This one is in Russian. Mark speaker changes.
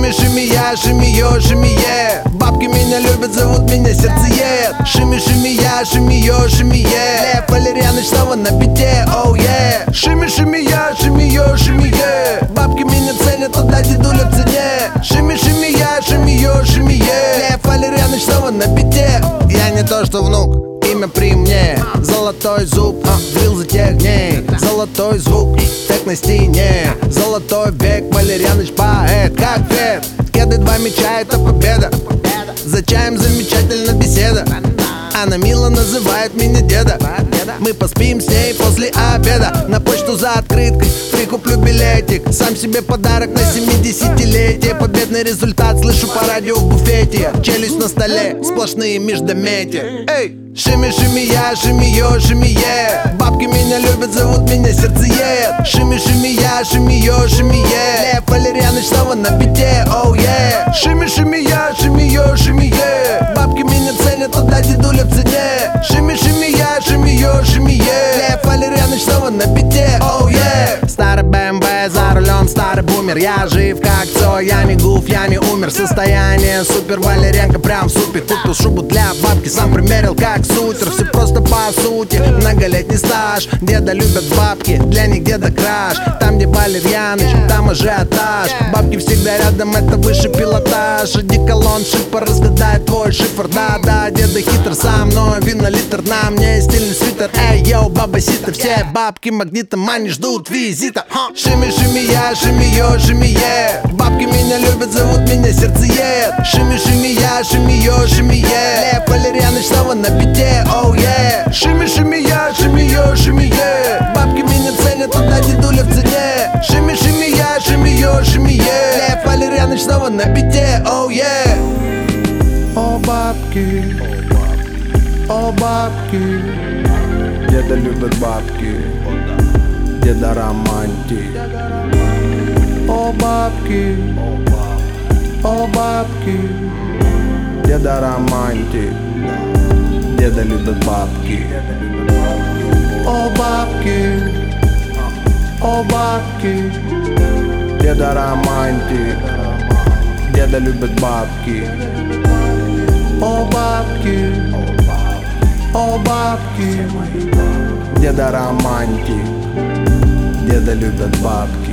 Speaker 1: Шими, шими, я, шими, ё, шими, е. Бабки меня любят, зовут меня сердцеед. Шими, шими, я, шими, ё, шими, е. Лев Валерьяныч снова на бите, оу, е. Шими, шими, я, шими, ё, шими, е. Бабки меня ценят, туда дедуля в цене. Шими, шими, я, шими, ё, шими, е. Лев Валерьяныч снова на бите. Я не то что внук, имя при мне. Золотой зуб, дрил за тех дней. Золотой звук, так на стене. Золотой век, Валерьяныч поэт, как вет. Кеды, 2 мяча, это победа. За чаем замечательно беседа. Она мило называет меня деда. Мы поспим с ней после обеда. На почту за открыткой прикуплю билетик. Сам себе подарок на 70-летие. Победный результат слышу по радио в буфете. Челюсть на столе, сплошные междометия. Эй! Шими, шими, я, шими, ё, шими, е. Бабки меня любят, зовут меня сердцеед. Шими, шими, я, шими, ё, шими, е. Лев Валерьяныч снова на бите, оу, е. Шими, шими, я, шими, ё, шими, е. Бабки меня ценят, туда дедуля в цене. Шими, шими, я, шими, ё, шими, е. Лев Валерьяныч снова на бите, оу, е. Старый БМВ, за рулем старый бумер. Я жив как Цой, я не гуф, я не умер. Состояние супер, Валеренко прям супер. Купил шубу для бабки, сам примерил как сутер. Все просто по сути, многолетний стаж. Деда любят бабки, для них деда краш. Там где Валерьяныч, там ажиотаж. Бабки всегда рядом, это выше пилотаж. Одеколон шипа разгадает твой шифр. Да-да, деда хитр, со мной вино литр. На мне стильный свитер, эй, йоу, баба сита. Все бабки магнитом, они ждут визита. Шими, шими, я, шими, ё, шими, е. Бабки меня любят, зовут меня сердцеед. Шими, шими, я, шими, ё, шими, е. Лев Валерьяныч снова на бите, оу, е. Шими, шими, я, шими, ё, шими, е. Бабки меня ценят, туда дедуля в цене. Шими, шими, я, шими, ё, шими, е. Лев Валерьяныч снова на бите, оу, е.
Speaker 2: О, бабки, о, бабки. Деда любит бабки, деда романтик. О, бабки, о, бабки. Деда романтик, деда любит бабки. О, бабки, о, бабки. Деда романтик, деда любит бабки. О, бабки, о, бабки. Деда романтик, деда любит бабки.